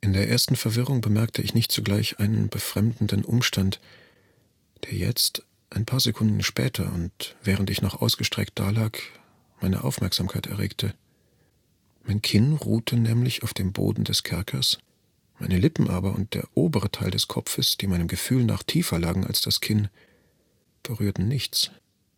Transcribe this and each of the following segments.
In der ersten Verwirrung bemerkte ich nicht zugleich einen befremdenden Umstand, der jetzt, ein paar Sekunden später und während ich noch ausgestreckt dalag, meine Aufmerksamkeit erregte. Mein Kinn ruhte nämlich auf dem Boden des Kerkers, meine Lippen aber und der obere Teil des Kopfes, die meinem Gefühl nach tiefer lagen als das Kinn, berührten nichts.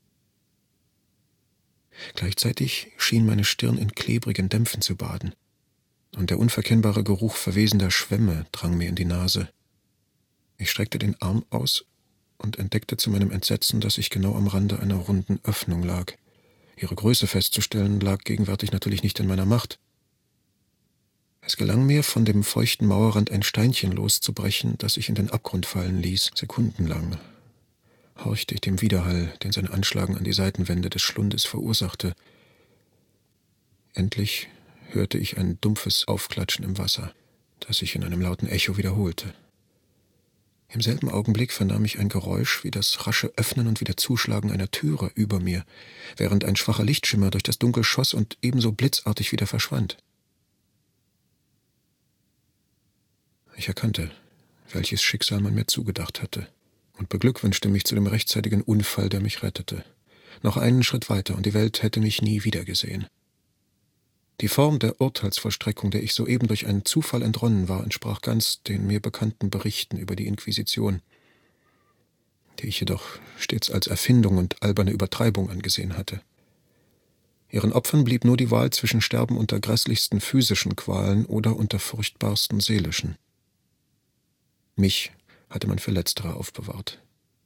Gleichzeitig schien meine Stirn in klebrigen Dämpfen zu baden, und der unverkennbare Geruch verwesender Schwämme drang mir in die Nase. Ich streckte den Arm aus und entdeckte zu meinem Entsetzen, dass ich genau am Rande einer runden Öffnung lag. Ihre Größe festzustellen lag gegenwärtig natürlich nicht in meiner Macht. Es gelang mir, von dem feuchten Mauerrand ein Steinchen loszubrechen, das ich in den Abgrund fallen ließ. Sekundenlang horchte ich dem Widerhall, den sein Anschlagen an die Seitenwände des Schlundes verursachte. Endlich hörte ich ein dumpfes Aufklatschen im Wasser, das sich in einem lauten Echo wiederholte. Im selben Augenblick vernahm ich ein Geräusch wie das rasche Öffnen und wieder Zuschlagen einer Türe über mir, während ein schwacher Lichtschimmer durch das Dunkel schoss und ebenso blitzartig wieder verschwand. Ich erkannte, welches Schicksal man mir zugedacht hatte, und beglückwünschte mich zu dem rechtzeitigen Unfall, der mich rettete. Noch einen Schritt weiter, und die Welt hätte mich nie wiedergesehen. Die Form der Urteilsvollstreckung, der ich soeben durch einen Zufall entronnen war, entsprach ganz den mir bekannten Berichten über die Inquisition, die ich jedoch stets als Erfindung und alberne Übertreibung angesehen hatte. Ihren Opfern blieb nur die Wahl zwischen Sterben unter grässlichsten physischen Qualen oder unter furchtbarsten seelischen. Mich hatte man für Letztere aufbewahrt.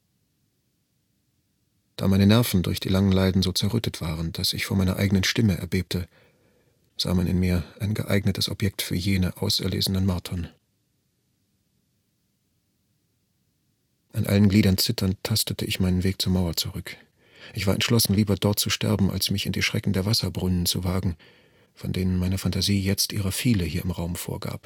Da meine Nerven durch die langen Leiden so zerrüttet waren, dass ich vor meiner eigenen Stimme erbebte, sah man in mir ein geeignetes Objekt für jene auserlesenen Martern. An allen Gliedern zitternd tastete ich meinen Weg zur Mauer zurück. Ich war entschlossen, lieber dort zu sterben, als mich in die Schrecken der Wasserbrunnen zu wagen, von denen meine Fantasie jetzt ihrer viele hier im Raum vorgab.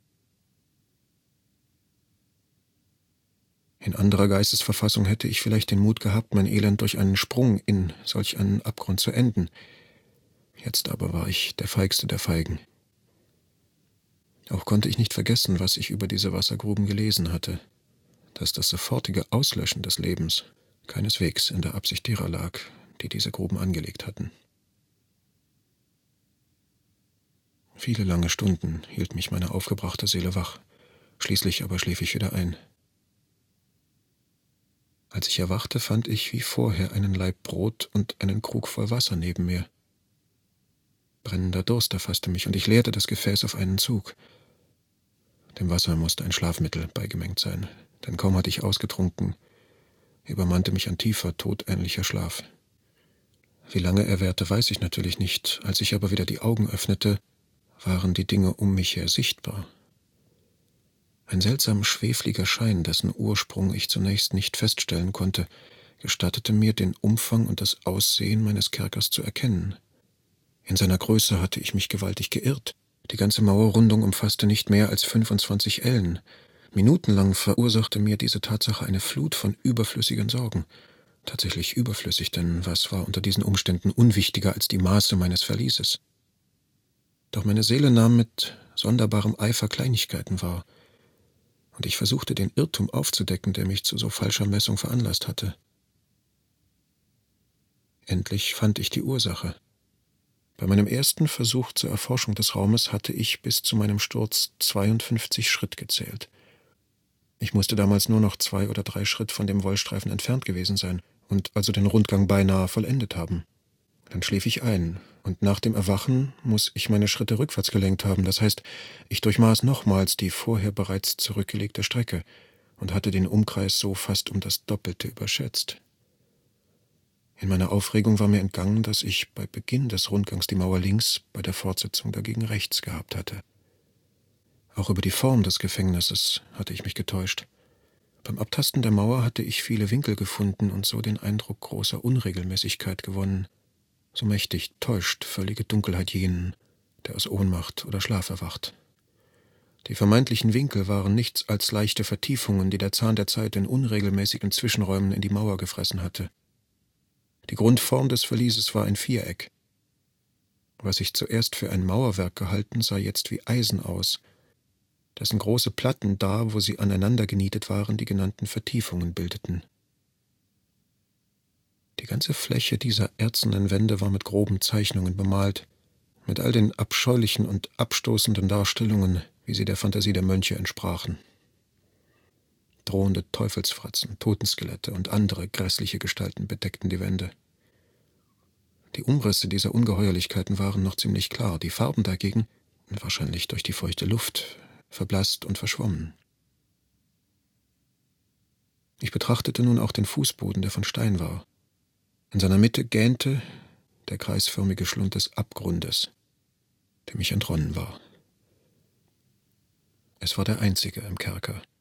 In anderer Geistesverfassung hätte ich vielleicht den Mut gehabt, mein Elend durch einen Sprung in solch einen Abgrund zu enden. Jetzt aber war ich der Feigste der Feigen. Auch konnte ich nicht vergessen, was ich über diese Wassergruben gelesen hatte, dass das sofortige Auslöschen des Lebens keineswegs in der Absicht derer lag, die diese Gruben angelegt hatten. Viele lange Stunden hielt mich meine aufgebrachte Seele wach, schließlich aber schlief ich wieder ein. Als ich erwachte, fand ich wie vorher einen Laib Brot und einen Krug voll Wasser neben mir. Brennender Durst erfasste mich, und ich leerte das Gefäß auf einen Zug. Dem Wasser musste ein Schlafmittel beigemengt sein, denn kaum hatte ich ausgetrunken, übermannte mich ein tiefer, todähnlicher Schlaf. Wie lange er währte, weiß ich natürlich nicht. Als ich aber wieder die Augen öffnete, waren die Dinge um mich her sichtbar. Ein seltsam schwefliger Schein, dessen Ursprung ich zunächst nicht feststellen konnte, gestattete mir, den Umfang und das Aussehen meines Kerkers zu erkennen. In seiner Größe hatte ich mich gewaltig geirrt. Die ganze Mauerrundung umfasste nicht mehr als 25 Ellen. Minutenlang verursachte mir diese Tatsache eine Flut von überflüssigen Sorgen. Tatsächlich überflüssig, denn was war unter diesen Umständen unwichtiger als die Maße meines Verlieses? Doch meine Seele nahm mit sonderbarem Eifer Kleinigkeiten wahr, und ich versuchte, den Irrtum aufzudecken, der mich zu so falscher Messung veranlasst hatte. Endlich fand ich die Ursache. Bei meinem ersten Versuch zur Erforschung des Raumes hatte ich bis zu meinem Sturz 52 Schritt gezählt. Ich musste damals nur noch 2 oder 3 Schritt von dem Wollstreifen entfernt gewesen sein und also den Rundgang beinahe vollendet haben. Dann schlief ich ein, und nach dem Erwachen muss ich meine Schritte rückwärts gelenkt haben. Das heißt, ich durchmaß nochmals die vorher bereits zurückgelegte Strecke und hatte den Umkreis so fast um das Doppelte überschätzt. In meiner Aufregung war mir entgangen, dass ich bei Beginn des Rundgangs die Mauer links, bei der Fortsetzung dagegen rechts gehabt hatte. Auch über die Form des Gefängnisses hatte ich mich getäuscht. Beim Abtasten der Mauer hatte ich viele Winkel gefunden und so den Eindruck großer Unregelmäßigkeit gewonnen. So mächtig täuscht völlige Dunkelheit jenen, der aus Ohnmacht oder Schlaf erwacht. Die vermeintlichen Winkel waren nichts als leichte Vertiefungen, die der Zahn der Zeit in unregelmäßigen Zwischenräumen in die Mauer gefressen hatte. Die Grundform des Verlieses war ein Viereck. Was ich zuerst für ein Mauerwerk gehalten, sah jetzt wie Eisen aus, dessen große Platten da, wo sie aneinander genietet waren, die genannten Vertiefungen bildeten. Die ganze Fläche dieser erzenen Wände war mit groben Zeichnungen bemalt, mit all den abscheulichen und abstoßenden Darstellungen, wie sie der Fantasie der Mönche entsprachen. Drohende Teufelsfratzen, Totenskelette und andere grässliche Gestalten bedeckten die Wände. Die Umrisse dieser Ungeheuerlichkeiten waren noch ziemlich klar, die Farben dagegen, wahrscheinlich durch die feuchte Luft, verblasst und verschwommen. Ich betrachtete nun auch den Fußboden, der von Stein war. In seiner Mitte gähnte der kreisförmige Schlund des Abgrundes, dem ich entronnen war. Es war der einzige im Kerker.